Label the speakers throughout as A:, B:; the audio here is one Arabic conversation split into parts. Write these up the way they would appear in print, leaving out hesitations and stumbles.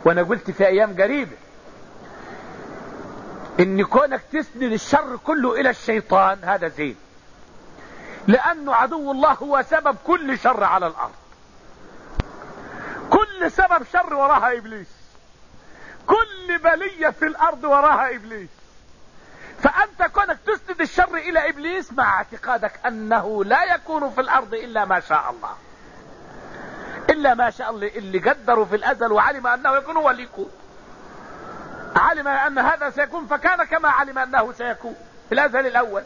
A: وانا قلت في ايام قريبة ان كونك تسند الشر كله الى الشيطان هذا زين، لانه عدو الله هو سبب كل شر على الارض. كل سبب شر وراها ابليس، كل بلية في الارض وراها ابليس. فانت كونك تسند الشر الى ابليس مع اعتقادك انه لا يكون في الارض الا ما شاء الله، الا ما شاء الله اللي قدره في الازل وعلم انه يكون هو اللي يكون. علم ان هذا سيكون فكان كما علم انه سيكون في الازل الاول.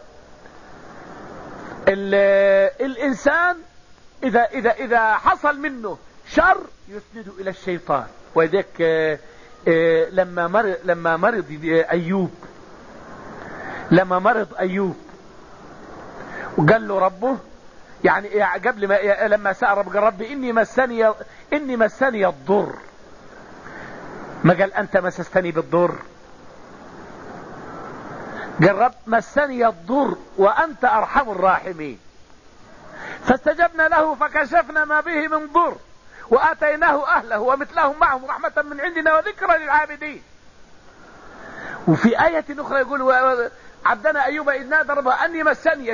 A: الانسان اذا حصل منه شر يسند الى الشيطان. وذلك لما مرض ايوب وقال له ربه، يعني قبل ما لما سأل رب قال ربي اني مسني الضر، ما قال انت مسستني بالضر، قال رب مسني الضر وانت ارحم الراحمين. فاستجبنا له فكشفنا ما به من ضر واتيناه اهله ومثلهم معهم رحمة من عندنا وذكرى للعابدين. وفي آية اخرى يقول عبدنا ايوب اذ نادى ربه اني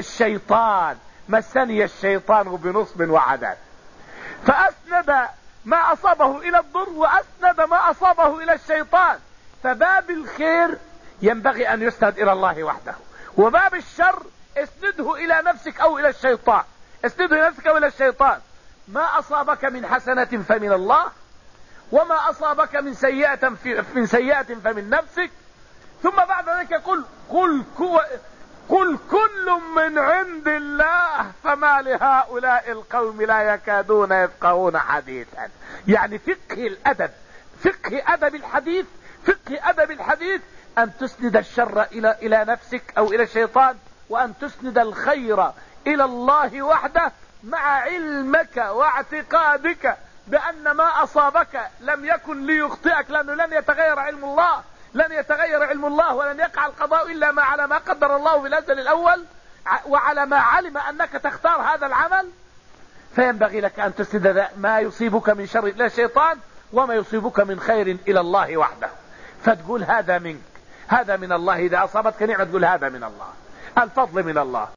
A: مسني الشيطان بنصب وعذاب. فاسند ما اصابه الى الضر واسند ما اصابه الى الشيطان. فباب الخير ينبغي ان يسند الى الله وحده، وباب الشر اسنده الى نفسك او الى الشيطان. اسنده الى نفسك او الى الشيطان. ما اصابك من حسنة فمن الله، وما اصابك من سيئة فمن نفسك. ثم بعد ذلك قل كل من عند الله فما لهؤلاء القوم لا يكادون يفقهون حديثا. يعني فقه أدب الحديث أن تسند الشر إلى نفسك أو إلى الشيطان، وأن تسند الخير إلى الله وحده، مع علمك واعتقادك بأن ما أصابك لم يكن ليخطئك، لأنه لن يتغير علم الله ولن يقع القضاء إلا ما على ما قدر الله في الأزل الأول، وعلى ما علم أنك تختار هذا العمل. فينبغي لك أن تسند ما يصيبك من شر إلى الشيطان، وما يصيبك من خير إلى الله وحده. فتقول هذا منك، هذا من الله. إذا أصابتك نعمة تقول هذا من الله، الفضل من الله.